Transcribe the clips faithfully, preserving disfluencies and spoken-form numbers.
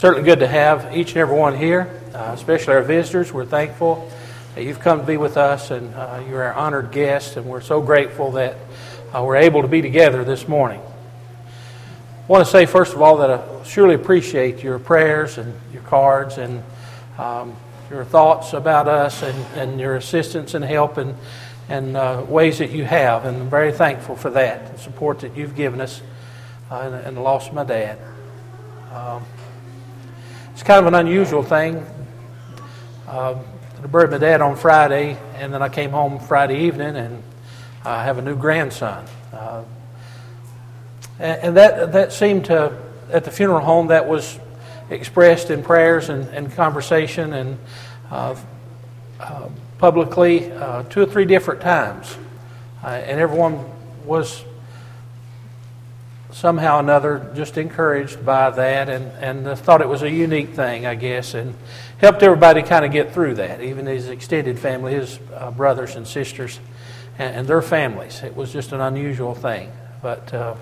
Certainly good to have each and every one here, uh, especially our visitors. We're thankful that you've come to be with us, and uh, you're our honored guest, and we're so grateful that uh, we're able to be together this morning. I want to say, first of all, that I surely appreciate your prayers and your cards and um, your thoughts about us and, and your assistance and help and, and uh, ways that you have, and I'm very thankful for that, the support that you've given us uh, in, in the loss of my dad. Um, It's kind of an unusual thing. Uh, I buried my dad on Friday, and then I came home Friday evening, and I have a new grandson. Uh, and, and that that seemed to, at the funeral home, that was expressed in prayers and, and conversation and uh, uh, publicly uh, two or three different times. Uh, and everyone was somehow or another just encouraged by that, and, and uh, thought it was a unique thing, I guess, and helped everybody kind of get through that, even his extended family, his uh, brothers and sisters and, and their families. It was just an unusual thing. But uh,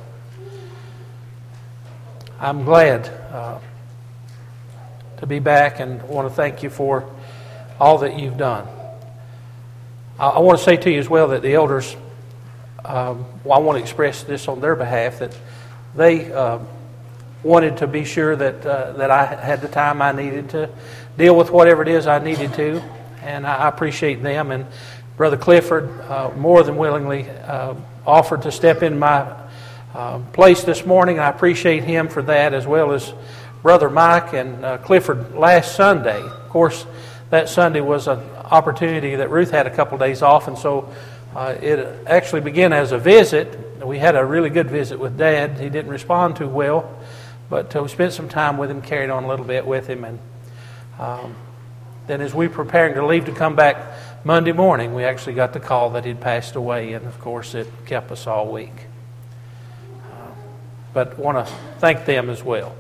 I'm glad uh, to be back, and want to thank you for all that you've done. I, I want to say to you as well that the elders, um, well, I want to express this on their behalf, that they uh, wanted to be sure that uh, that I had the time I needed to deal with whatever it is I needed to, and I appreciate them. And Brother Clifford uh, more than willingly uh, offered to step in my uh, place this morning. I appreciate him for that, as well as Brother Mike and uh, Clifford last Sunday. Of course, that Sunday was an opportunity that Ruth had a couple of days off, and so uh, it actually began as a visit. We had a really good visit with Dad. He didn't respond too well, but uh, we spent some time with him, carried on a little bit with him, and um, then as we were preparing to leave to come back Monday morning, we actually got the call that he'd passed away, and of course it kept us all week. Uh, but I want to thank them as well.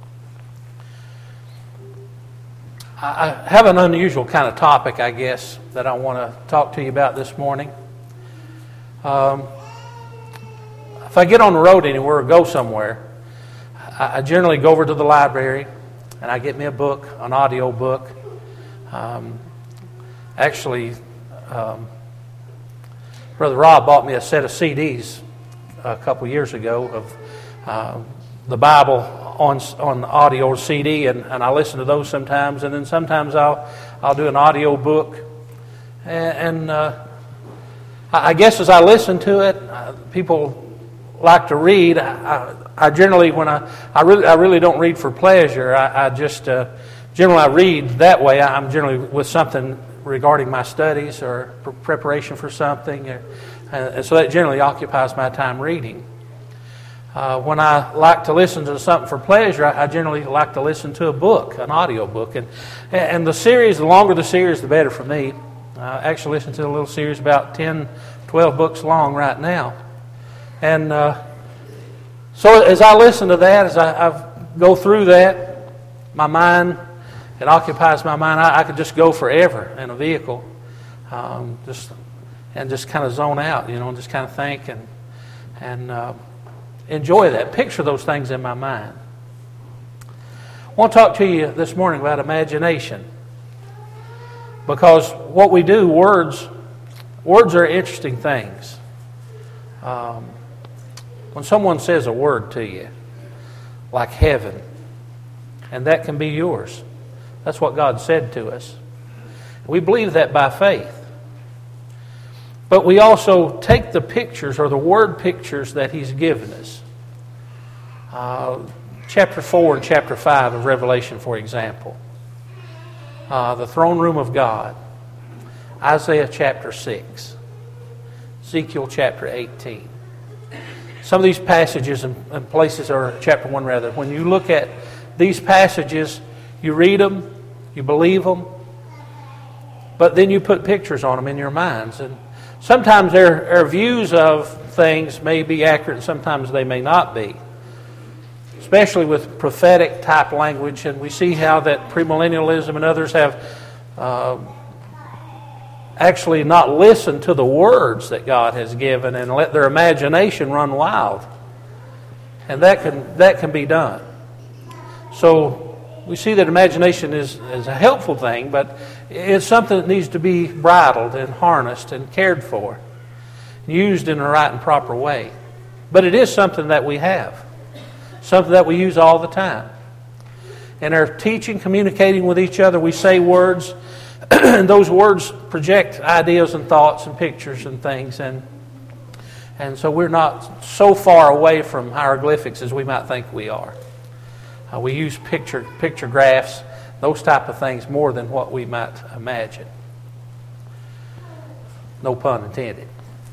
I, I have an unusual kind of topic, I guess, that I want to talk to you about this morning. Um, If I get on the road anywhere or go somewhere, I generally go over to the library and I get me a book, an audio book. Um, actually, um, Brother Rob bought me a set of C Ds a couple years ago of uh, the Bible on on the audio C D, and, and I listen to those sometimes. And then sometimes I'll I'll do an audio book, and, and uh, I guess as I listen to it, uh, people like to read. I, I generally, when I, I really, I really don't read for pleasure. I, I just uh, generally I read that way. I'm generally with something regarding my studies or preparation for something, or, and so that generally occupies my time reading. Uh, when I like to listen to something for pleasure, I, I generally like to listen to a book, an audio book, and and the series, the longer the series, the better for me. I actually listen to a little series about ten, twelve books long right now. And uh, so as I listen to that, as I, I go through that, my mind, it occupies my mind. I, I could just go forever in a vehicle, um, just and just kind of zone out, you know, and just kind of think and and uh, enjoy that, picture those things in my mind. I want to talk to you this morning about imagination, because what we do, words, words are interesting things. Um, When someone says a word to you, like heaven, and that can be yours. That's what God said to us. We believe that by faith. But we also take the pictures, or the word pictures that He's given us. Uh, chapter four and chapter five of Revelation, for example. Uh, the throne room of God. Isaiah chapter six. Ezekiel chapter eighteen. Some of these passages and places, or chapter one rather, when you look at these passages, you read them, you believe them, but then you put pictures on them in your minds. And sometimes their, their views of things may be accurate, and sometimes they may not be. Especially with prophetic type language, and we see how that premillennialism and others have uh, actually not listen to the words that God has given and let their imagination run wild. And that can that can be done. So we see that imagination is, is a helpful thing, but it's something that needs to be bridled and harnessed and cared for, used in a right and proper way. But it is something that we have, something that we use all the time. In our teaching, communicating with each other, we say words, and those words project ideas and thoughts and pictures and things, and and so we're not so far away from hieroglyphics as we might think we are. Uh, we use picture picture graphs, those type of things, more than what we might imagine. No pun intended.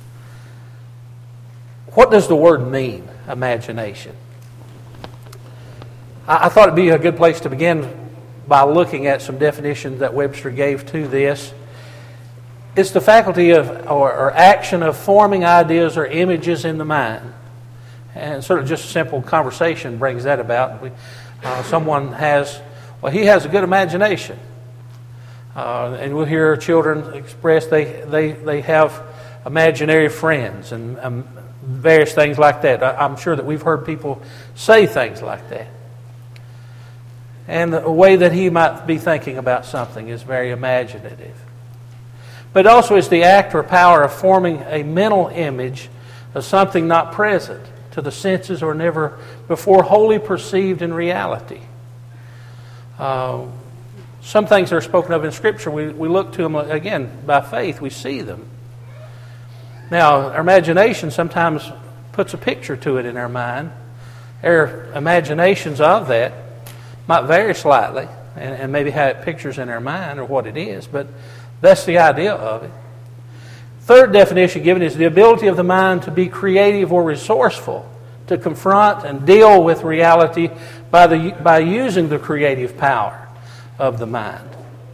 What does the word mean, imagination? I, I thought it'd be a good place to begin by looking at some definitions that Webster gave to this. It's the faculty of or, or action of forming ideas or images in the mind. And sort of just a simple conversation brings that about. We, uh, someone has, well, he has a good imagination. Uh, and we'll hear children express they, they, they have imaginary friends and um, various things like that. I, I'm sure that we've heard people say things like that. And the way that he might be thinking about something is very imaginative. But also it's the act or power of forming a mental image of something not present to the senses or never before wholly perceived in reality. Uh, some things that are spoken of in Scripture, we, we look to them, again, by faith. We see them. Now, our imagination sometimes puts a picture to it in our mind. Our imaginations of that might vary slightly, and, and maybe have pictures in our mind or what it is, but that's the idea of it. Third definition given is the ability of the mind to be creative or resourceful, to confront and deal with reality by the by using the creative power of the mind.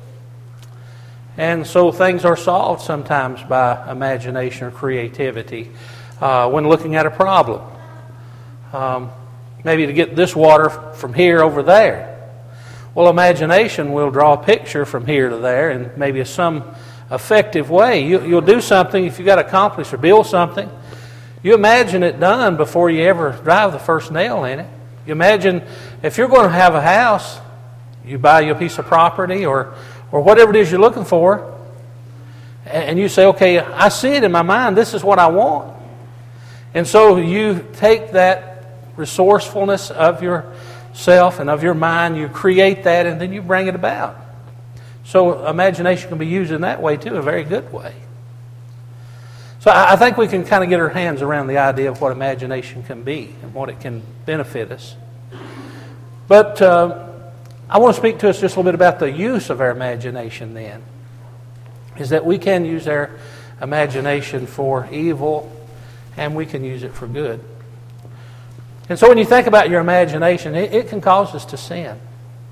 And so things are solved sometimes by imagination or creativity uh, when looking at a problem. Um, maybe to get this water from here over there. Well, imagination will draw a picture from here to there in maybe some effective way. You, you'll do something, if you've got to accomplish or build something, you imagine it done before you ever drive the first nail in it. You imagine if you're going to have a house, you buy you a piece of property or, or whatever it is you're looking for, and you say, okay, I see it in my mind, this is what I want. And so you take that resourcefulness of yourself and of your mind, you create that, and then you bring it about. So imagination can be used in that way too, a very good way. So I think we can kind of get our hands around the idea of what imagination can be and what it can benefit us. But uh, I want to speak to us just a little bit about the use of our imagination then. Is that we can use our imagination for evil and we can use it for good. And so when you think about your imagination, it, it can cause us to sin.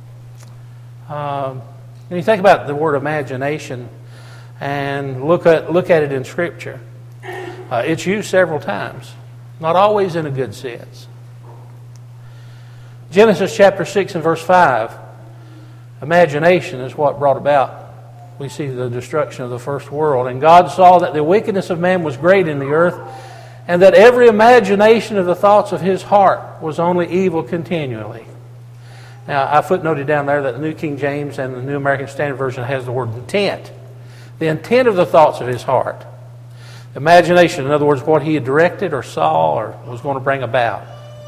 Um, when you think about the word imagination and look at look at it in Scripture, uh, it's used several times, not always in a good sense. Genesis chapter six and verse five, imagination is what brought about, we see the destruction of the first world. And God saw that the wickedness of man was great in the earth, and that every imagination of the thoughts of his heart was only evil continually. Now, I footnoted down there that the New King James and the New American Standard Version has the word intent. The intent of the thoughts of his heart. Imagination, in other words, what he had directed or saw or was going to bring about.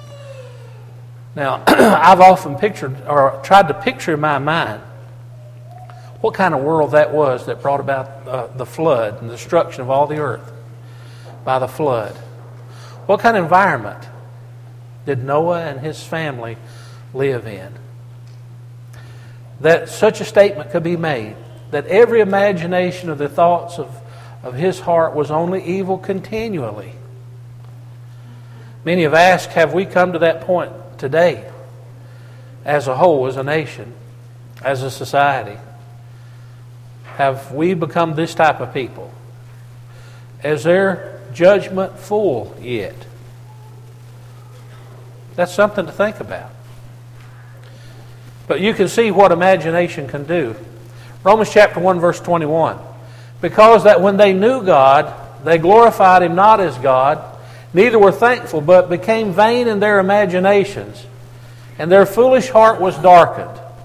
Now, I've often pictured or tried to picture in my mind what kind of world that was that brought about uh, the flood and the destruction of all the earth by the flood. What kind of environment did Noah and his family live in? That such a statement could be made, that every imagination of the thoughts of, of his heart was only evil continually. Many have asked, have we come to that point today as a whole, as a nation, as a society? Have we become this type of people? Is their judgment full yet? That's something to think about. But you can see what imagination can do. Romans chapter one verse twenty-one. Because that when they knew God, they glorified Him not as God, neither were thankful, but became vain in their imaginations, and their foolish heart was darkened.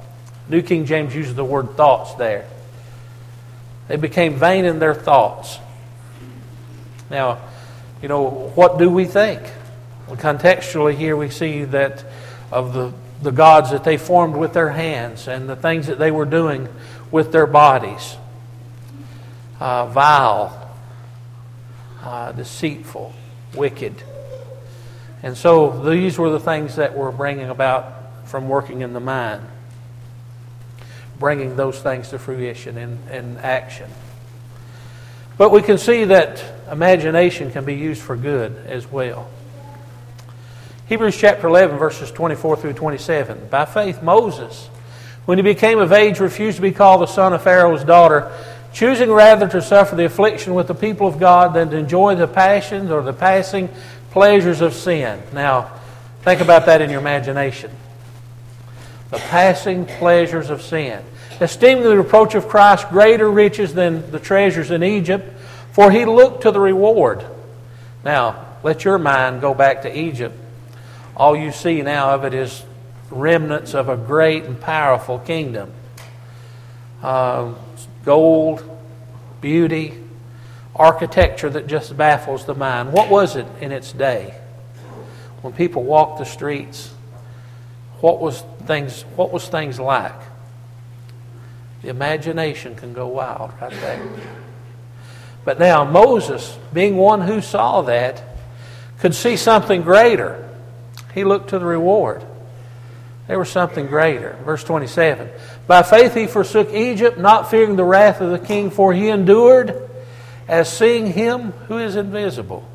New King James uses the word thoughts there. They became vain in their thoughts. Now, you know, what do we think? Well, contextually here we see that of the, the gods that they formed with their hands and the things that they were doing with their bodies. Uh, vile, uh, deceitful, wicked. And so these were the things that were bringing about from working in the mind. Bringing those things to fruition in, in action. But we can see that imagination can be used for good as well. Hebrews chapter eleven, verses twenty-four through twenty-seven. By faith, Moses, when he became of age, refused to be called the son of Pharaoh's daughter, choosing rather to suffer the affliction with the people of God than to enjoy the passions or the passing pleasures of sin. Now, think about that in your imagination. The passing pleasures of sin. Esteeming the reproach of Christ greater riches than the treasures in Egypt, for he looked to the reward. Now, let your mind go back to Egypt. All you see now of it is remnants of a great and powerful kingdom. Uh, gold, beauty, architecture that just baffles the mind. What was it in its day? When people walked the streets, what was things, what was things like? The imagination can go wild right there. But now Moses, being one who saw that, could see something greater. He looked to the reward. There was something greater. Verse twenty-seven. By faith he forsook Egypt, not fearing the wrath of the king, for he endured as seeing him who is invisible.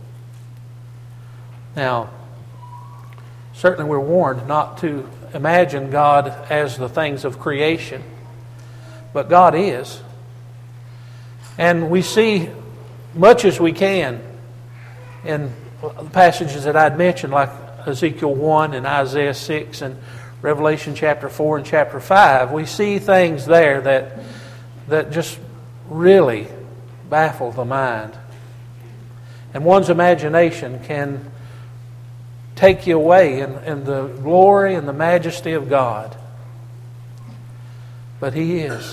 Now, certainly we're warned not to imagine God as the things of creation, but God is. And we see much as we can in passages that I'd mentioned, like Ezekiel one and Isaiah six and Revelation chapter four and chapter five. We see things there that, that just really baffle the mind. And one's imagination can take you away in, in the glory and the majesty of God. But He is.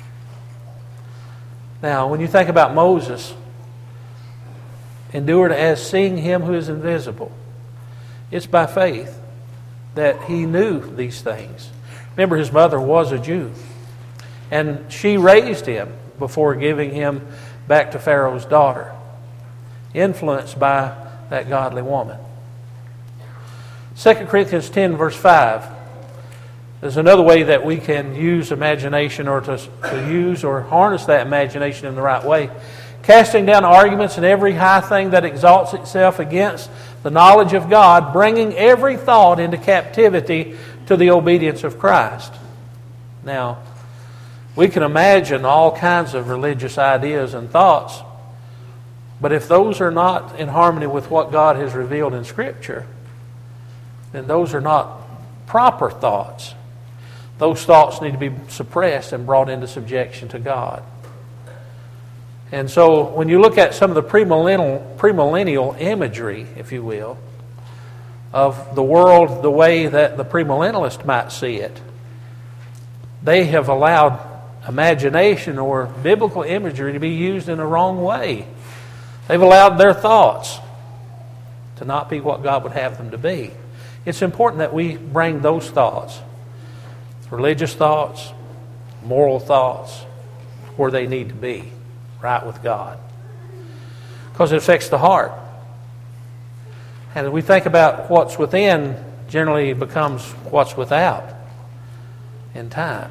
Now, when you think about Moses, endured as seeing Him who is invisible, it's by faith that he knew these things. Remember, his mother was a Jew, and she raised him before giving him back to Pharaoh's daughter, influenced by that godly woman. Second Corinthians ten, verse five. There's another way that we can use imagination, or to, to use or harness that imagination in the right way. Casting down arguments and every high thing that exalts itself against the knowledge of God, bringing every thought into captivity to the obedience of Christ. Now, we can imagine all kinds of religious ideas and thoughts, but if those are not in harmony with what God has revealed in Scripture, then those are not proper thoughts. Those thoughts need to be suppressed and brought into subjection to God. And so when you look at some of the premillennial, premillennial imagery, if you will, of the world the way that the premillennialist might see it, they have allowed imagination or biblical imagery to be used in the wrong way. They've allowed their thoughts to not be what God would have them to be. It's important that we bring those thoughts, religious thoughts, moral thoughts, where they need to be, right with God. Because it affects the heart. And we think about what's within generally becomes what's without in time.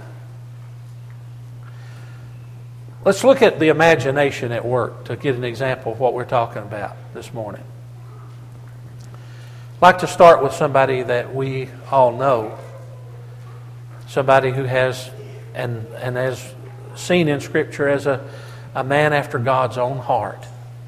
Let's look at the imagination at work to get an example of what we're talking about this morning. I'd like to start with somebody that we all know. Somebody who has, and, and as seen in Scripture, as a, a man after God's own heart.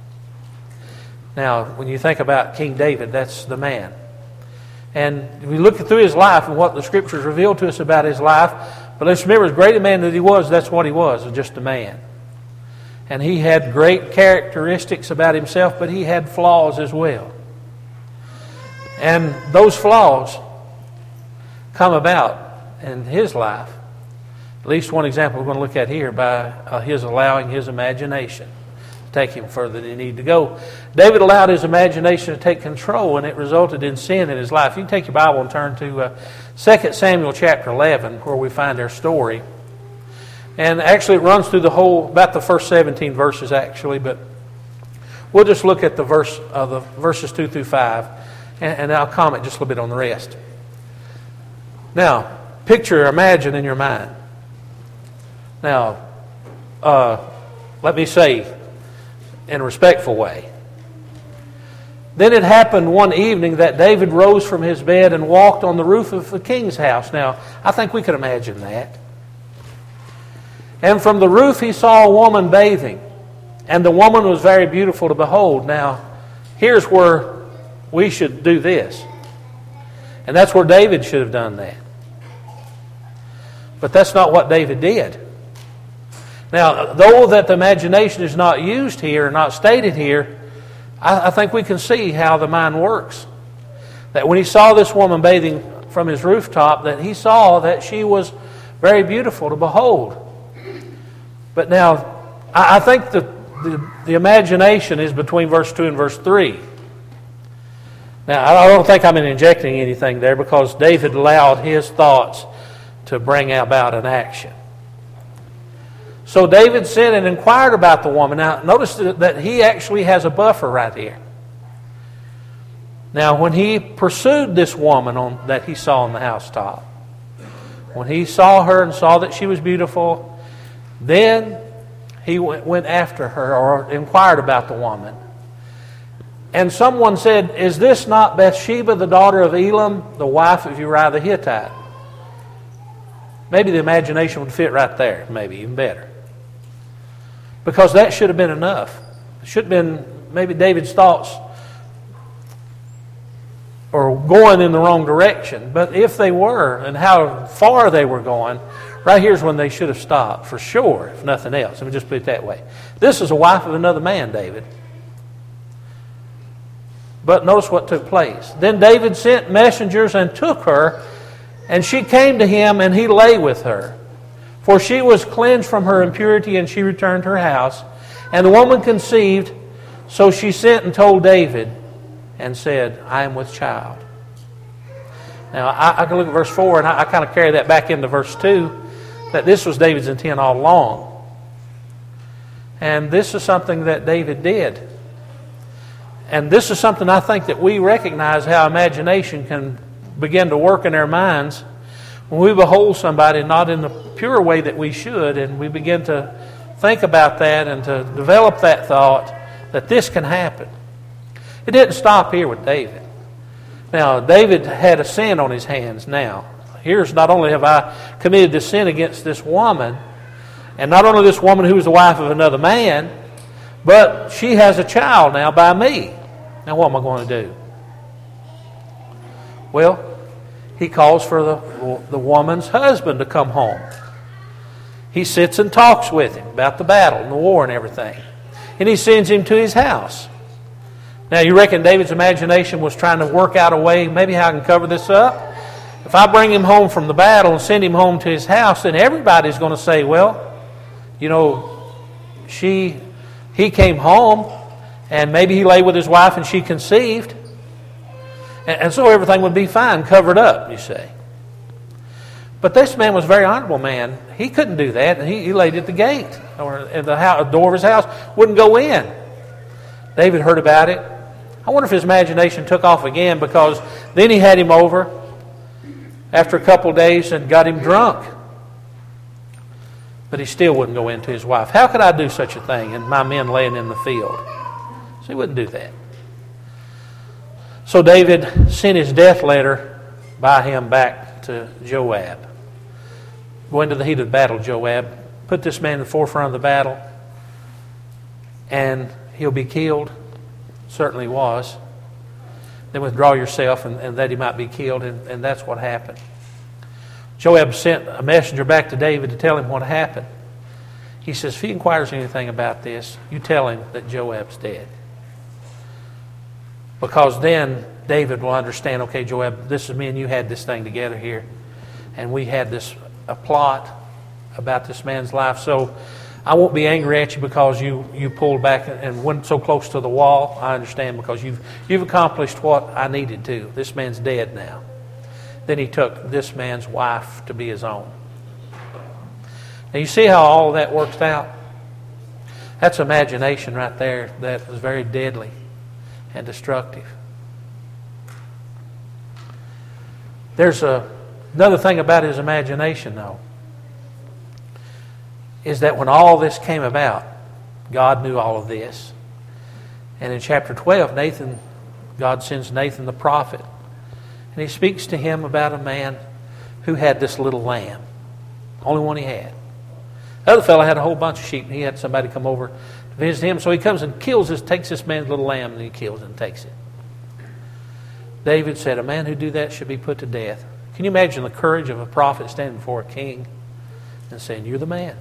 Now, when you think about King David, that's the man. And we look through his life and what the Scriptures reveal to us about his life. But let's remember, as great a man that he was, that's what he was, just a man. And he had great characteristics about himself, but he had flaws as well. And those flaws come about in his life At least one example we're going to look at here by uh, his allowing his imagination to take him further than he needed to go. David allowed his imagination to take control, and it resulted in sin in his life. You can take your Bible and turn to uh, Second Samuel chapter eleven, where we find their story. And actually it runs through the whole, about the first seventeen verses actually, but we'll just look at the verse, uh, the verses two through five, and, and I'll comment just a little bit on the rest. Now, picture, imagine in your mind. Now, uh, let me say, in a respectful way. Then it happened one evening that David rose from his bed and walked on the roof of the king's house. Now, I think we can imagine that. And from the roof he saw a woman bathing, and the woman was very beautiful to behold. Now, here's where we should do this. And that's where David should have done that. But that's not what David did. Now, though that the imagination is not used here, not stated here, I, I think we can see how the mind works. That when he saw this woman bathing from his rooftop, that he saw that she was very beautiful to behold. But now, I, I think the, the, the imagination is between verse two and verse three. Now, I don't think I'm injecting anything there because David allowed his thoughts to bring about an action. So David sent and inquired about the woman. Now, notice that he actually has a buffer right here. Now, when he pursued this woman on, that he saw on the housetop, when he saw her and saw that she was beautiful, then he went, went after her or inquired about the woman. And someone said, "Is this not Bathsheba, the daughter of Elam, the wife of Uriah the Hittite?" Maybe the imagination would fit right there, maybe even better. Because that should have been enough. It should have been maybe David's thoughts or going in the wrong direction. But if they were, and how far they were going, right here's when they should have stopped, for sure, if nothing else. Let me just put it that way. This is a wife of another man, David. But notice what took place. Then David sent messengers and took her, and she came to him, and he lay with her. For she was cleansed from her impurity, and she returned to her house. And the woman conceived, so she sent and told David, and said, "I am with child." Now, I, I can look at verse four, and I, I kind of carry that back into verse two, that this was David's intent all along. And this is something that David did. And this is something I think that we recognize how imagination can begin to work in our minds when we behold somebody not in the pure way that we should, and we begin to think about that and to develop that thought that this can happen. It didn't stop here with David. Now, David had a sin on his hands now. Here's not only have I committed this sin against this woman, and not only this woman who was the wife of another man, but she has a child now by me. Now what am I going to do? Well, he calls for the, the woman's husband to come home. He sits and talks with him about the battle and the war and everything. And he sends him to his house. Now, you reckon David's imagination was trying to work out a way, maybe how I can cover this up? If I bring him home from the battle and send him home to his house, then everybody's going to say, well, you know, she, he came home, and maybe he lay with his wife and she conceived. And, and so everything would be fine, covered up, you say. But this man was a very honorable man. He couldn't do that. He, he laid at the gate, or at the house, door of his house, wouldn't go in. David heard about it. I wonder if his imagination took off again, because then he had him over after a couple of days and got him drunk. But he still wouldn't go into his wife. How could I do such a thing and my men laying in the field? So he wouldn't do that. So David sent his death letter by him back to Joab. Go into the heat of the battle, Joab. Put this man in the forefront of the battle, and he'll be killed. Certainly was. Then withdraw yourself, and, and that he might be killed, and, and that's what happened. Joab sent a messenger back to David to tell him what happened. He says, if he inquires anything about this, you tell him that Joab's dead. Because then David will understand, okay, Joab, this is me and you had this thing together here, and we had this a plot about this man's life. So I won't be angry at you because you, you pulled back and went so close to the wall. I understand, because you've you've accomplished what I needed to. This man's dead now. Then he took this man's wife to be his own. Now you see how all of that works out? That's imagination right there that was very deadly and destructive. There's a, another thing about his imagination, though, is that when all this came about, God knew all of this. And in chapter twelve, Nathan, God sends Nathan the prophet, and he speaks to him about a man who had this little lamb, the only one he had. The other fellow had a whole bunch of sheep, and he had somebody come over to visit him. So he comes and kills this, takes this man's little lamb, and he kills it and takes it. David said, a man who do that should be put to death. Can you imagine the courage of a prophet standing before a king and saying, you're the man?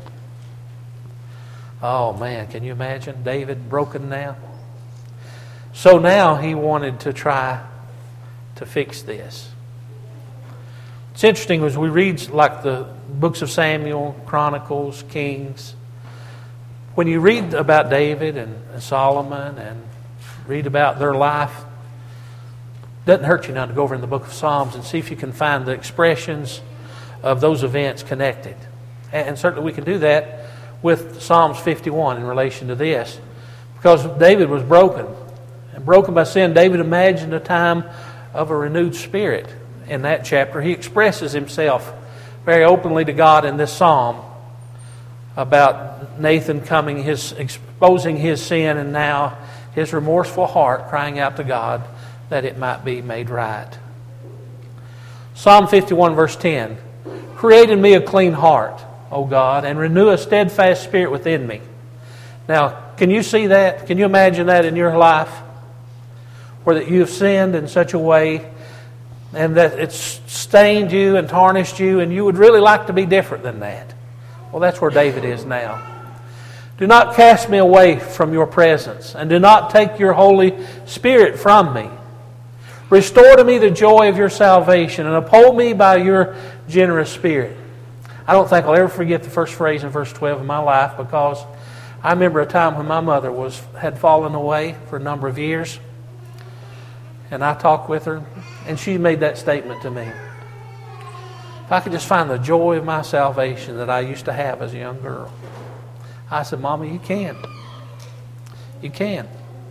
Oh man, can you imagine David broken now? So now he wanted to try to fix this. It's interesting as we read like the books of Samuel, Chronicles, Kings. When you read about David and Solomon and read about their life, it doesn't hurt you now to go over in the book of Psalms and see if you can find the expressions of those events connected. And certainly we can do that with Psalms fifty-one in relation to this. Because David was broken. And broken by sin, David imagined a time of a renewed spirit. In that chapter, he expresses himself very openly to God in this psalm about Nathan coming, his exposing his sin, and now his remorseful heart crying out to God that it might be made right. Psalm fifty-one verse ten, create in me a clean heart, O God, and renew a steadfast spirit within me. Now, can you see that? Can you imagine that in your life? Where that you have sinned in such a way and that it's stained you and tarnished you, and you would really like to be different than that. Well, that's where David is now. Do not cast me away from your presence, and do not take your Holy Spirit from me. Restore to me the joy of your salvation, and uphold me by your generous spirit. I don't think I'll ever forget the first phrase in verse twelve of my life, because I remember a time when my mother was had fallen away for a number of years. And I talked with her, and she made that statement to me. If I could just find the joy of my salvation that I used to have as a young girl. I said, Mama, you can. You can.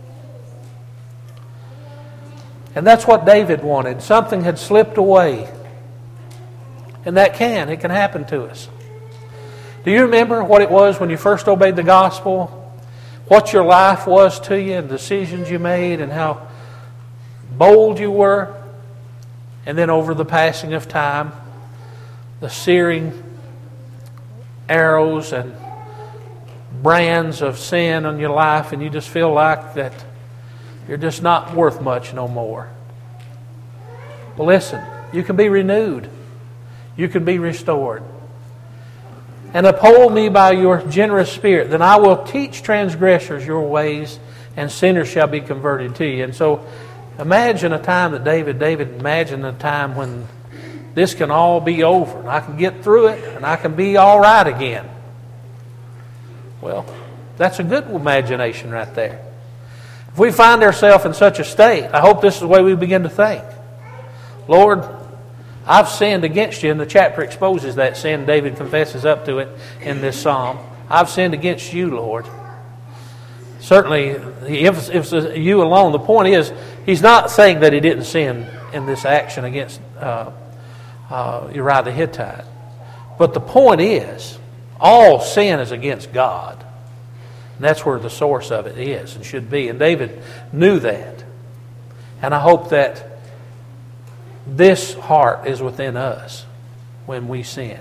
And that's what David wanted. Something had slipped away. And that can. It can happen to us. Do you remember what it was when you first obeyed the gospel? What your life was to you and the decisions you made and how bold you were? And then over the passing of time, the searing arrows and brands of sin on your life, and you just feel like that you're just not worth much no more. Well, listen, you can be renewed. You can be restored. And uphold me by your generous spirit, then I will teach transgressors your ways, and sinners shall be converted to you. And so imagine a time that David, David imagined a time when this can all be over, and I can get through it, and I can be all right again. Well, that's a good imagination right there. If we find ourselves in such a state, I hope this is the way we begin to think. Lord, I've sinned against you, and the chapter exposes that sin. David confesses up to it in this psalm. I've sinned against you, Lord. Certainly, he emphasizes you alone. The point is, he's not saying that he didn't sin in this action against uh, uh, Uriah the Hittite. But the point is, all sin is against God. And that's where the source of it is and should be. And David knew that. And I hope that this heart is within us when we sin.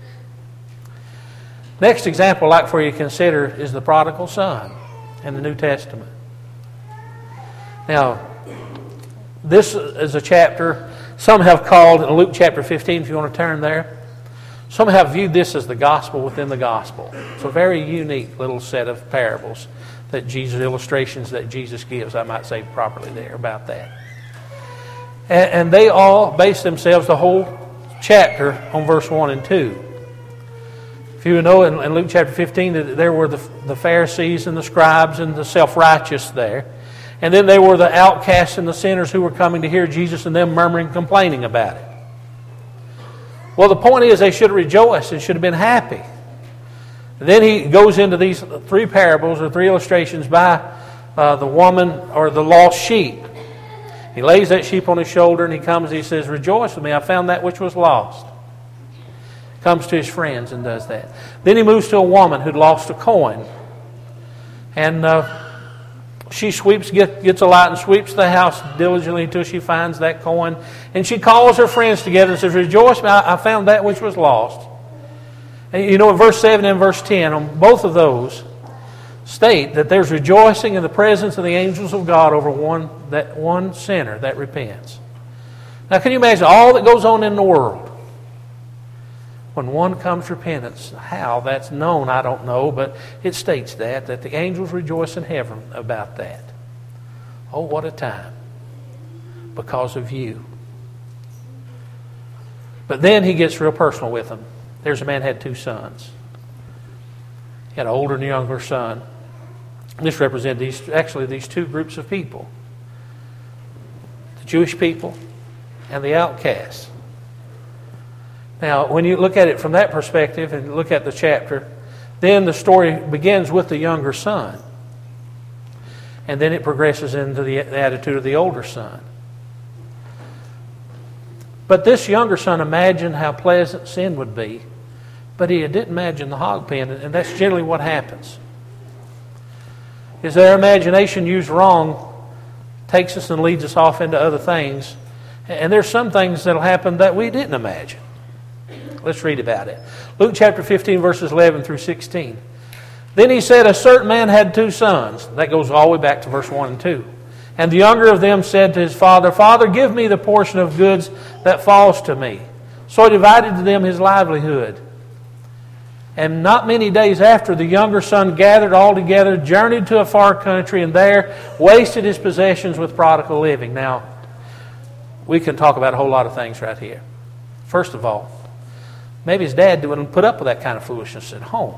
Next example I'd like for you to consider is the prodigal son in the New Testament. Now, this is a chapter some have called in Luke chapter fifteen, if you want to turn there. Some have viewed this as the gospel within the gospel. It's a very unique little set of parables that Jesus, illustrations that Jesus gives, I might say properly there about that. And, and they all base themselves, the whole chapter, on verse one and two. If you know, in, in Luke chapter fifteen, that there were the, the Pharisees and the scribes and the self-righteous there. And then there were the outcasts and the sinners who were coming to hear Jesus and them murmuring, complaining about it. Well, the point is they should have rejoiced and should have been happy. Then he goes into these three parables or three illustrations by uh, the woman or the lost sheep. He lays that sheep on his shoulder and he comes and he says, rejoice with me, I found that which was lost. Comes to his friends and does that. Then he moves to a woman who'd lost a coin. And uh, she sweeps, get, gets a light and sweeps the house diligently until she finds that coin. And she calls her friends together and says, rejoice, I, I found that which was lost. And you know, in verse seven and verse ten, on both of those, state that there's rejoicing in the presence of the angels of God over one, that one sinner that repents. Now, can you imagine all that goes on in the world? When one comes repentance, how that's known, I don't know, but it states that, that the angels rejoice in heaven about that. Oh, what a time. Because of you. But then he gets real personal with them. There's a man who had two sons. He had an older and a younger son. This represented these, actually these two groups of people. The Jewish people and the outcasts. Now, when you look at it from that perspective and look at the chapter, then the story begins with the younger son. And then it progresses into the attitude of the older son. But this younger son imagined how pleasant sin would be, but he didn't imagine the hog pen, and that's generally what happens. Is their imagination used wrong takes us and leads us off into other things. And there's some things that'll happen that we didn't imagine. Let's read about it. Luke chapter fifteen, verses eleven through sixteen. Then he said, a certain man had two sons. That goes all the way back to verse one and two. And the younger of them said to his father, Father, give me the portion of goods that falls to me. So he divided to them his livelihood. And not many days after, the younger son gathered all together, journeyed to a far country, and there wasted his possessions with prodigal living. Now, we can talk about a whole lot of things right here. First of all, maybe his dad wouldn't put up with that kind of foolishness at home.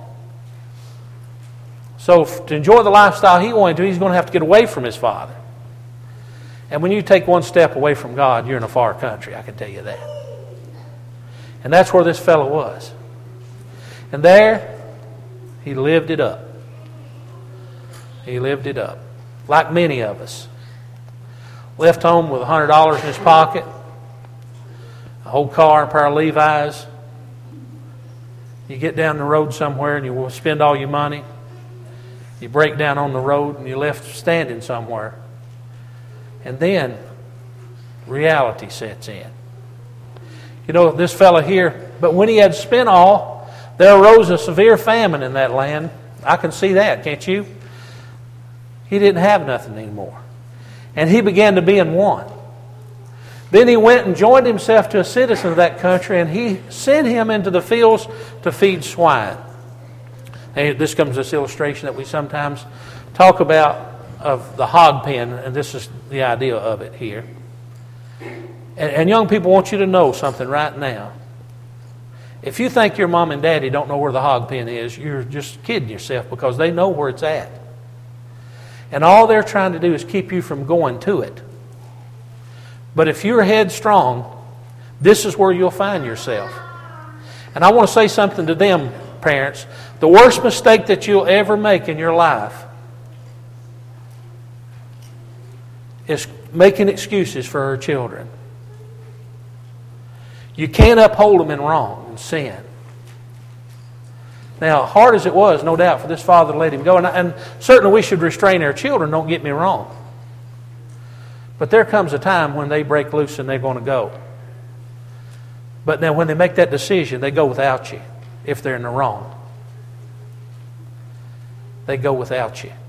So to enjoy the lifestyle he wanted to, he's going to have to get away from his father. And when you take one step away from God, you're in a far country, I can tell you that. And that's where this fellow was. And there, he lived it up. He lived it up. Like many of us. Left home with one hundred dollars in his pocket, a whole car, a pair of Levi's. You get down the road somewhere and you will spend all your money. You break down on the road and you're left standing somewhere. And then reality sets in. You know, this fellow here, but when he had spent all, there arose a severe famine in that land. I can see that, can't you? He didn't have nothing anymore. And he began to be in want. Then he went and joined himself to a citizen of that country, and he sent him into the fields to feed swine. And this comes to this illustration that we sometimes talk about of the hog pen, and this is the idea of it here. And, and young people, want you to know something right now. If you think your mom and daddy don't know where the hog pen is, you're just kidding yourself, because they know where it's at. And all they're trying to do is keep you from going to it. But if you're headstrong, this is where you'll find yourself. And I want to say something to them, parents. The worst mistake that you'll ever make in your life is making excuses for her children. You can't uphold them in wrong and sin. Now, hard as it was, no doubt, for this father to let him go, and, and certainly we should restrain our children, don't get me wrong. But there comes a time when they break loose and they're going to go. But now when they make that decision, they go without you if they're in the wrong. They go without you.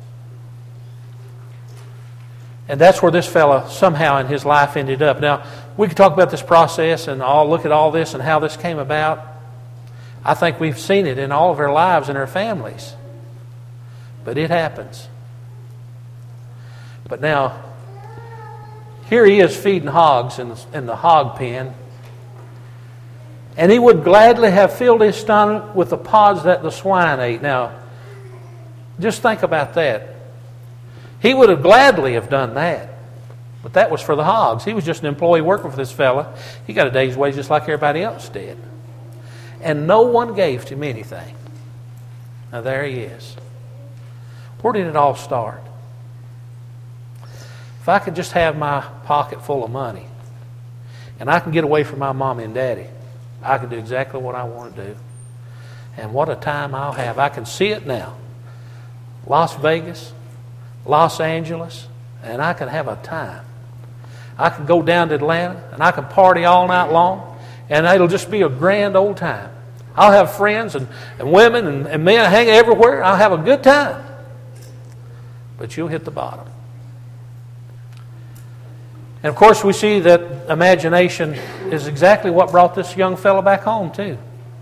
And that's where this fella somehow in his life ended up. Now, we could talk about this process and all look at all this and how this came about. I think we've seen it in all of our lives and our families. But it happens. But now, here he is feeding hogs in the, in the hog pen. And he would gladly have filled his stomach with the pods that the swine ate. Now, just think about that. He would have gladly have done that. But that was for the hogs. He was just an employee working for this fella. He got a day's wage just like everybody else did. And no one gave him anything. Now there he is. Where did it all start? If I could just have my pocket full of money and I can get away from my mommy and daddy, I can do exactly what I want to do. And what a time I'll have. I can see it now. Las Vegas, Los Angeles, and I can have a time. I can go down to Atlanta and I can party all night long, and it'll just be a grand old time. I'll have friends and, and women and, and men hang everywhere. I'll have a good time. But you'll hit the bottom. And of course we see that imagination is exactly what brought this young fellow back home too.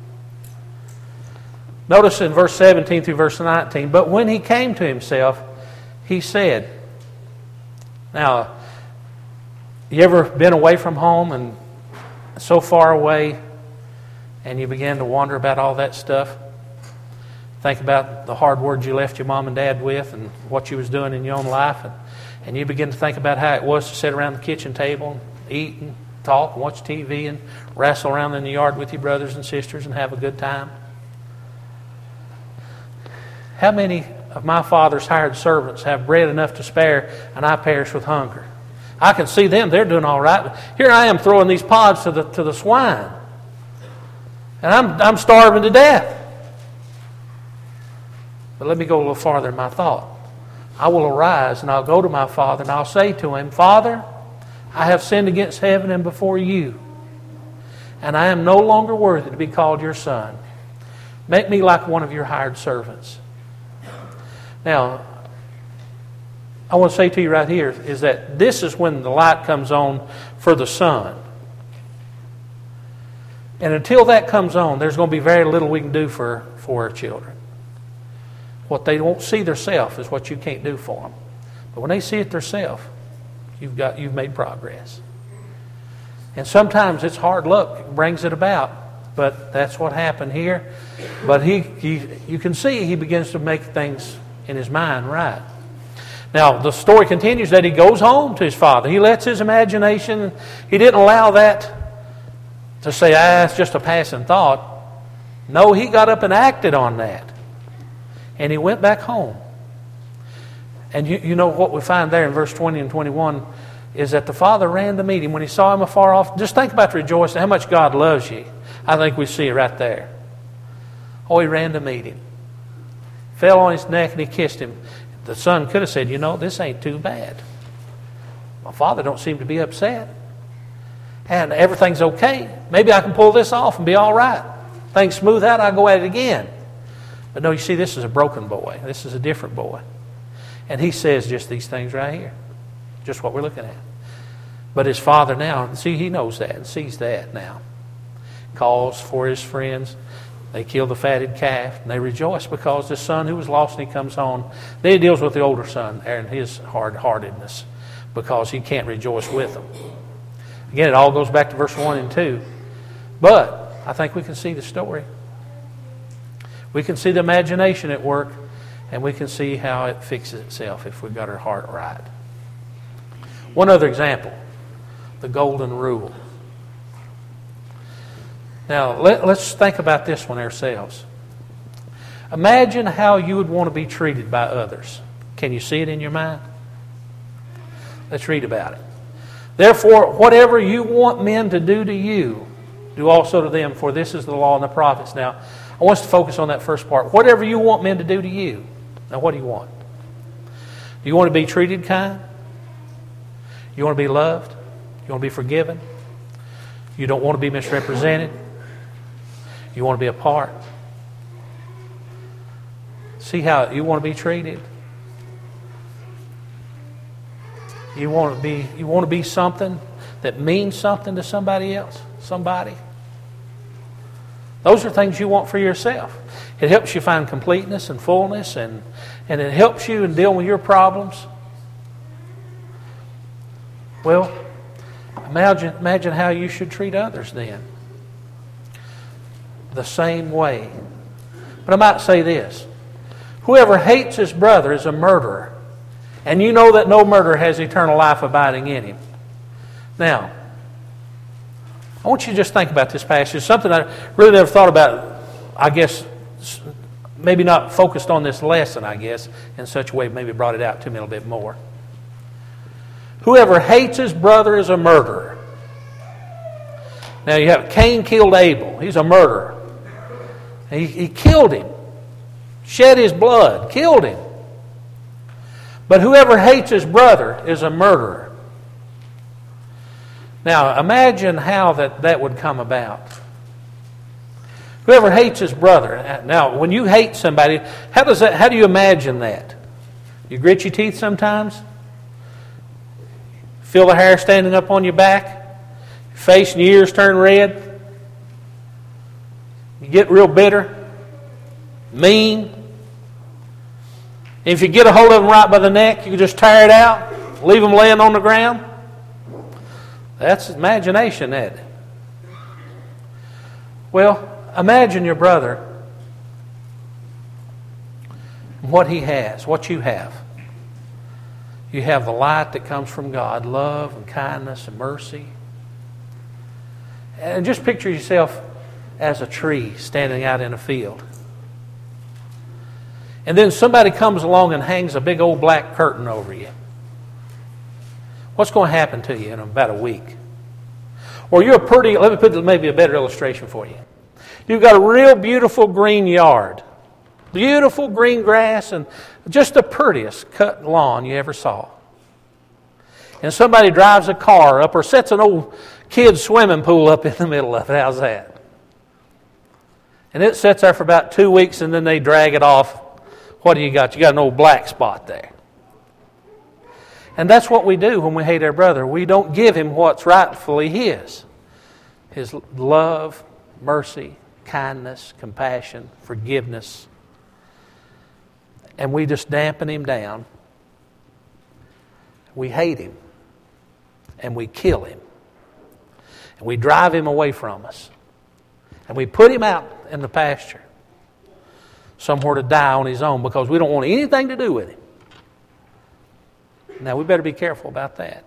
Notice in verse seventeen through verse nineteen, but when he came to himself, he said, now, you ever been away from home and so far away and you begin to wonder about all that stuff? Think about the hard words you left your mom and dad with and what you was doing in your own life. And, and you begin to think about how it was to sit around the kitchen table and eat and talk and watch T V and wrestle around in the yard with your brothers and sisters and have a good time. How many of my father's hired servants have bread enough to spare and I perish with hunger? I can see them, they're doing all right. But here I am throwing these pods to the to the swine. And I'm I'm starving to death. But let me go a little farther in my thought. I will arise and I'll go to my father and I'll say to him, Father, I have sinned against heaven and before you, and I am no longer worthy to be called your son. Make me like one of your hired servants. Now, I want to say to you right here is that this is when the light comes on for the son. And until that comes on, there's going to be very little we can do for, for our children. What they won't see themselves is what you can't do for them. But when they see it themselves, you've got you've made progress. And sometimes it's hard luck that brings it about. But that's what happened here. But he, he you can see he begins to make things in his mind right. Now, the story continues that he goes home to his father. He lets his imagination, he didn't allow that to say, ah, it's just a passing thought. No, he got up and acted on that. And he went back home. And you, you know what we find there in verse twenty and twenty-one is that the father ran to meet him when he saw him afar off. Just think about the rejoicing, how much God loves you. I think we see it right there. Oh, he ran to meet him. Fell on his neck and he kissed him. The son could have said, you know, this ain't too bad. My father don't seem to be upset. And everything's okay. Maybe I can pull this off and be all right. Things smooth out, I'll go at it again. But no, you see, this is a broken boy. This is a different boy. And he says just these things right here. Just what we're looking at. But his father now, see, he knows that and sees that now. Calls for his friends. They kill the fatted calf. And they rejoice because the son who was lost and he comes home. Then he deals with the older son and his hard-heartedness because he can't rejoice with them. Again, it all goes back to verse one and two. But I think we can see the story. We can see the imagination at work, and we can see how it fixes itself if we've got our heart right. One other example, the golden rule. Now, let, let's think about this one ourselves. Imagine how you would want to be treated by others. Can you see it in your mind? Let's read about it. Therefore, whatever you want men to do to you, do also to them, for this is the law and the prophets. Now, I want us to focus on that first part. Whatever you want men to do to you. Now, what do you want? Do you want to be treated kind? You want to be loved? You want to be forgiven? You don't want to be misrepresented? You want to be a part? See how you want to be treated? You want to be, you want to be something that means something to somebody else? Somebody? Those are things you want for yourself. It helps you find completeness and fullness, and, and it helps you in dealing with your problems. Well, imagine, imagine how you should treat others then. the same way. But I might say this. Whoever hates his brother is a murderer. And you know that no murderer has eternal life abiding in him. Now, I want you to just think about this passage. Something I really never thought about, I guess, maybe not focused on this lesson, I guess, in such a way, maybe brought it out to me a little bit more. Whoever hates his brother is a murderer. Now you have Cain killed Abel. He's a murderer. He, he killed him. Shed his blood. Killed him. But whoever hates his brother is a murderer. Now imagine how that, that would come about. Whoever hates his brother. Now when you hate somebody, how does that? How do you imagine that? You grit your teeth sometimes? Feel the hair standing up on your back? Your face and your ears turn red? You get real bitter? Mean? If you get a hold of them right by the neck, you can just tear it out, leave them laying on the ground. That's imagination, isn't it? Well, imagine your brother, what he has, what you have. You have the light that comes from God, love and kindness and mercy. And just picture yourself as a tree standing out in a field. And then somebody comes along and hangs a big old black curtain over you. What's going to happen to you in about a week? Or you're a pretty, let me put maybe a better illustration for you. You've got a real beautiful green yard. Beautiful green grass and just the prettiest cut lawn you ever saw. And somebody drives a car up or sets an old kid's swimming pool up in the middle of it. How's that? And it sits there for about two weeks and then they drag it off. What do you got? You got an old black spot there. And that's what we do when we hate our brother. We don't give him what's rightfully his. His love, mercy, kindness, compassion, forgiveness. And we just dampen him down. We hate him. And we kill him. And we drive him away from us. And we put him out in the pasture. Somewhere to die on his own because we don't want anything to do with him. Now we better be careful about that.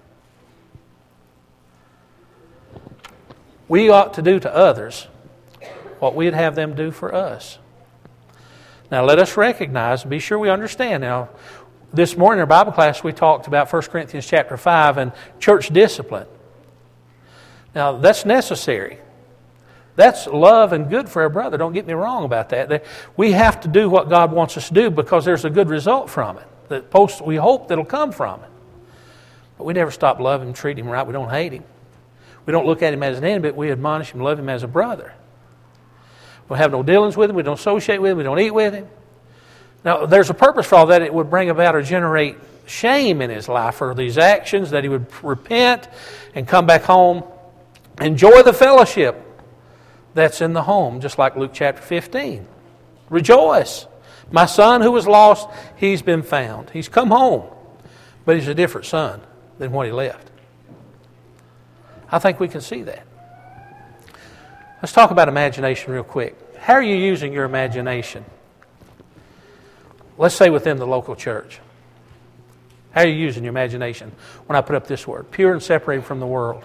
We ought to do to others what we'd have them do for us. Now let us recognize and be sure we understand. Now this morning in our Bible class we talked about First Corinthians chapter five and church discipline. Now that's necessary. That's love and good for our brother. Don't get me wrong about that. We have to do what God wants us to do because there's a good result from it. That post, we hope that'll come from it. But we never stop loving him, treat him right. We don't hate him. We don't look at him as an enemy, but we admonish him, love him as a brother. We have no dealings with him. We don't associate with him. We don't eat with him. Now, there's a purpose for all that. It would bring about or generate shame in his life for these actions, that he would repent and come back home, enjoy the fellowship that's in the home, just like Luke chapter fifteen. Rejoice. My son who was lost, he's been found. He's come home, but he's a different son than when he left. I think we can see that. Let's talk about imagination real quick. How are you using your imagination? Let's say within the local church. How are you using your imagination when I put up this word? Pure and separated from the world.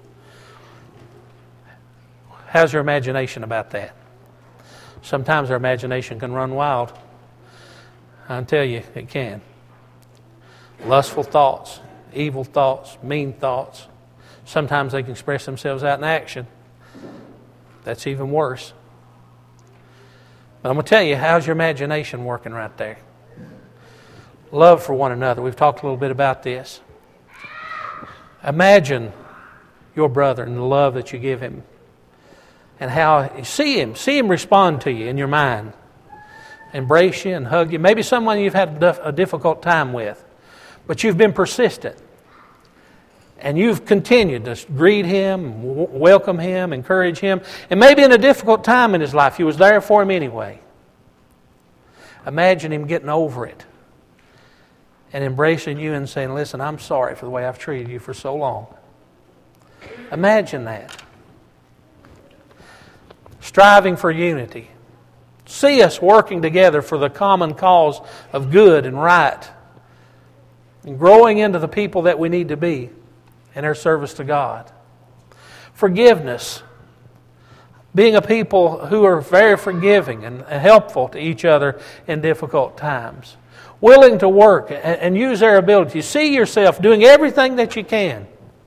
How's your imagination about that? Sometimes our imagination can run wild. I tell you, it can. Lustful thoughts, evil thoughts, mean thoughts. Sometimes they can express themselves out in action. That's even worse. But I'm going to tell you, how's your imagination working right there? Love for one another. We've talked a little bit about this. Imagine your brother and the love that you give him. And how, see him, see him respond to you in your mind. Embrace you and hug you. Maybe someone you've had a difficult time with. But you've been persistent. And you've continued to greet him, welcome him, encourage him. And maybe in a difficult time in his life, you was there for him anyway. Imagine him getting over it. And embracing you and saying, listen, I'm sorry for the way I've treated you for so long. Imagine that. striving for unity. See us working together for the common cause of good and right, and growing into the people that we need to be in our service to God. Forgiveness. Being a people who are very forgiving and helpful to each other in difficult times. Willing to work and use their ability. See yourself doing everything that you can.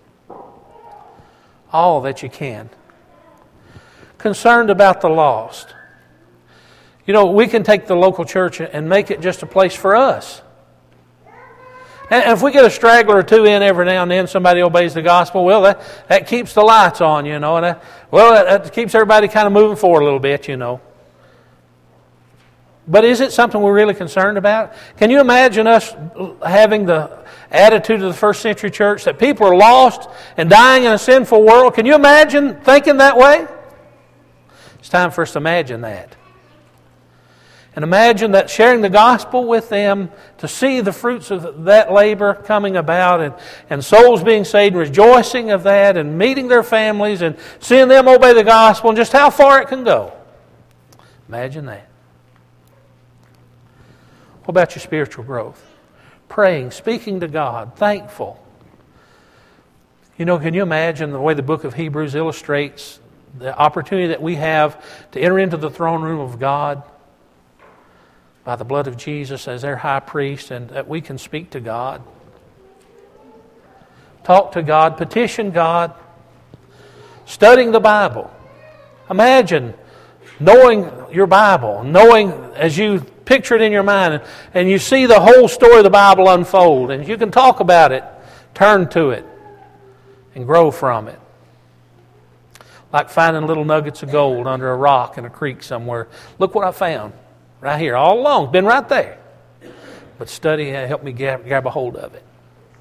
All that you can. Concerned about the lost. You know, we can take the local church and make it just a place for us. And if we get a straggler or two in every now and then, somebody obeys the gospel, well, that, that keeps the lights on, you know. And that, well, that, that keeps everybody kind of moving forward a little bit, you know. But is it something we're really concerned about? Can you imagine us having the attitude of the first century church that people are lost and dying in a sinful world? Can you imagine thinking that way? It's time for us to imagine that. And imagine that sharing the gospel with them, to see the fruits of that labor coming about, and, and souls being saved, and rejoicing of that, and meeting their families, and seeing them obey the gospel, and just how far it can go. Imagine that. What about your spiritual growth? Praying, speaking to God, thankful. You know, can you imagine the way the book of Hebrews illustrates the opportunity that we have to enter into the throne room of God by the blood of Jesus as their high priest, and that we can speak to God, talk to God, petition God, studying the Bible. Imagine knowing your Bible, knowing as you picture it in your mind, and, and you see the whole story of the Bible unfold, and you can talk about it, turn to it, and grow from it. Like finding little nuggets of gold under a rock in a creek somewhere. Look what I found. Right here, all along. Been right there. But study helped me grab, grab a hold of it.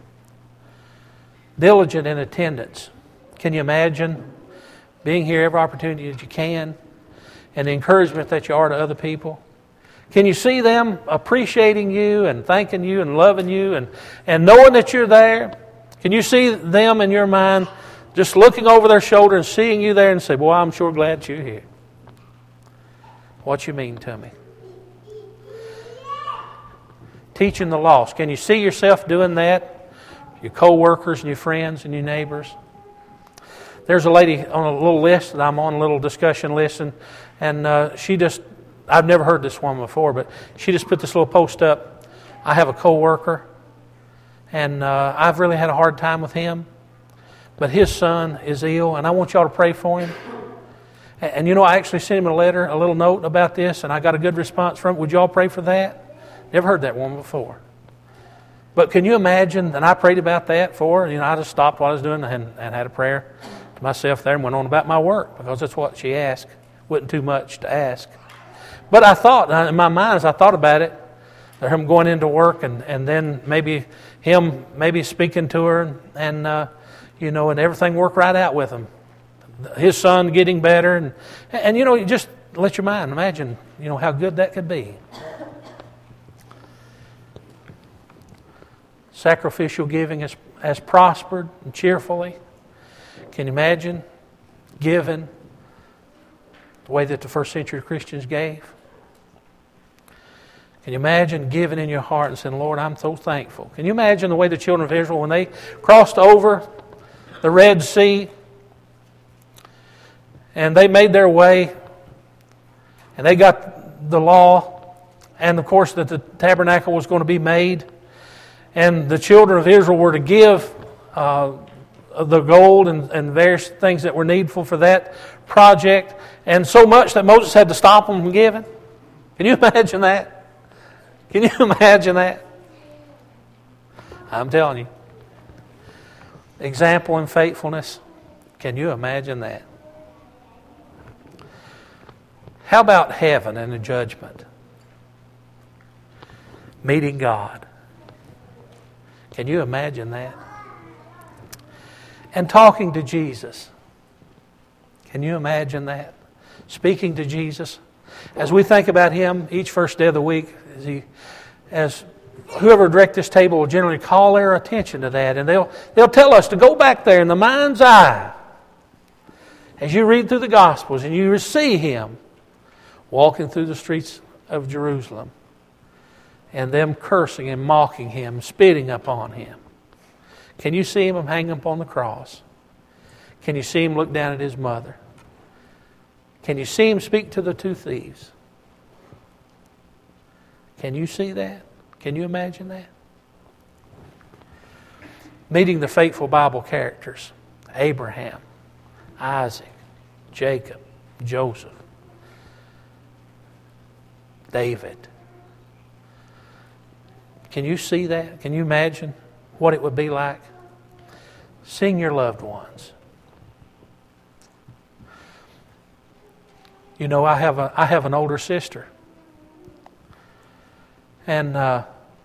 Diligent in attendance. Can you imagine being here every opportunity that you can, and the encouragement that you are to other people? Can you see them appreciating you and thanking you and loving you and, and knowing that you're there? Can you see them in your mind just looking over their shoulder and seeing you there and say, boy, I'm sure glad you're here. What you mean to me? Teaching the lost. Can you see yourself doing that? Your co-workers and your friends and your neighbors. There's a lady on a little list that I'm on, a little discussion list, and, and uh, she just, I've never heard this woman before, but she just put this little post up. I have a co-worker, and uh, I've really had a hard time with him, but his son is ill, and I want y'all to pray for him. And, and you know, I actually sent him a letter, a little note about this, and I got a good response from him. Would y'all pray for that? Never heard that woman before. But can you imagine that I prayed about that for her? You know, I just stopped what I was doing and, and had a prayer to myself there and went on about my work, because that's what she asked. Wasn't too much to ask. But I thought, in my mind, as I thought about it, that him going into work and, and then maybe him maybe speaking to her and, and uh, you know, and everything worked right out with him. His son getting better. And, and you know, you just let your mind imagine, you know, how good that could be. Sacrificial giving has, has prospered and cheerfully. Can you imagine giving the way that the first century Christians gave? Can you imagine giving in your heart and saying, Lord, I'm so thankful? Can you imagine the way the children of Israel, when they crossed over the Red Sea and they made their way and they got the law, and of course that the tabernacle was going to be made, and the children of Israel were to give uh, the gold and, and various things that were needful for that project, and so much that Moses had to stop them from giving. Can you imagine that? Can you imagine that? I'm telling you. Example in faithfulness. Can you imagine that? How about heaven and the judgment? Meeting God. Can you imagine that? And talking to Jesus. Can you imagine that? Speaking to Jesus. As we think about Him each first day of the week, as He, as whoever direct this table will generally call their attention to that, and they'll they'll tell us to go back there in the mind's eye As you read through the Gospels and you see Him walking through the streets of Jerusalem and them cursing and mocking Him, spitting upon Him. Can you see Him hanging upon the cross? Can you see Him look down at His mother? Can you see Him speak to the two thieves? Can you see that? Can you imagine that? Meeting the faithful Bible characters. Abraham, Isaac, Jacob, Joseph, David. Can you see that? Can you imagine what it would be like? Seeing your loved ones. You know, I have a I have an older sister. And, uh,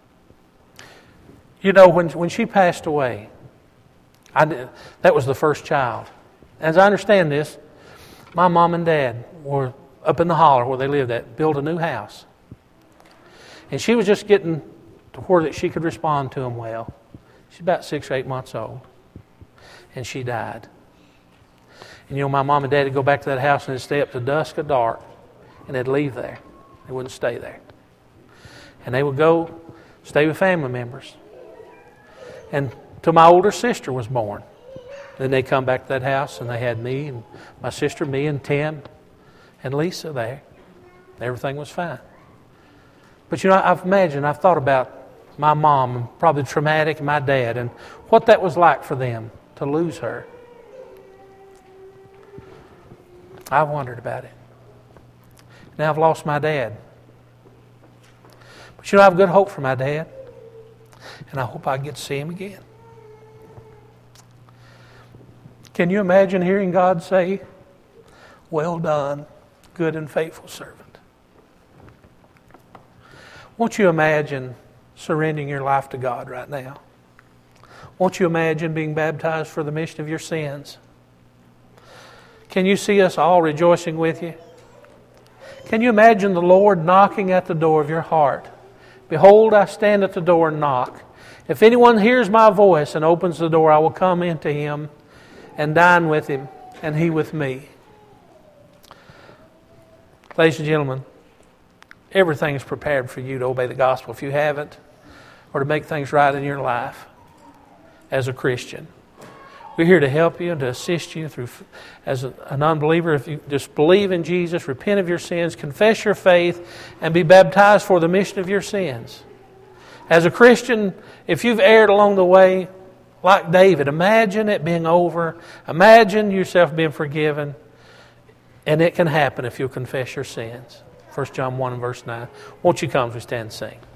you know, when when she passed away, I did, that was the first child. As I understand this, my mom and dad were up in the holler where they lived at, built a new house. And she was just getting to where that she could respond to them well. She's about six or eight months old. And she died. And you know, my mom and dad would go back to that house and they'd stay up to dusk or dark. And they'd leave there. They wouldn't stay there. And they would go stay with family members. And till my older sister was born. Then they come back to that house and they had me and my sister, me and Tim and Lisa there. Everything was fine. But you know, I've imagined, I've thought about my mom and probably traumatic, and my dad, and what that was like for them to lose her. I've wondered about it. Now I've lost my dad. But you know, I have good hope for my dad. And I hope I get to see him again. Can you imagine hearing God say, "Well done, good and faithful servant"? Won't you imagine surrendering your life to God right now? Won't you imagine being baptized for the remission of your sins? Can you see us all rejoicing with you? Can you imagine the Lord knocking at the door of your heart? "Behold, I stand at the door and knock. If anyone hears my voice and opens the door, I will come into him and dine with him, and he with me." Ladies and gentlemen, everything is prepared for you to obey the gospel if you haven't, or to make things right in your life as a Christian. We're here to help you and to assist you through, as a, an unbeliever. If you just believe in Jesus, repent of your sins, confess your faith, and be baptized for the remission of your sins. As a Christian, if you've erred along the way, like David, imagine it being over. Imagine yourself being forgiven. And it can happen if you'll confess your sins. First John one and verse nine. Won't you come as we stand and sing?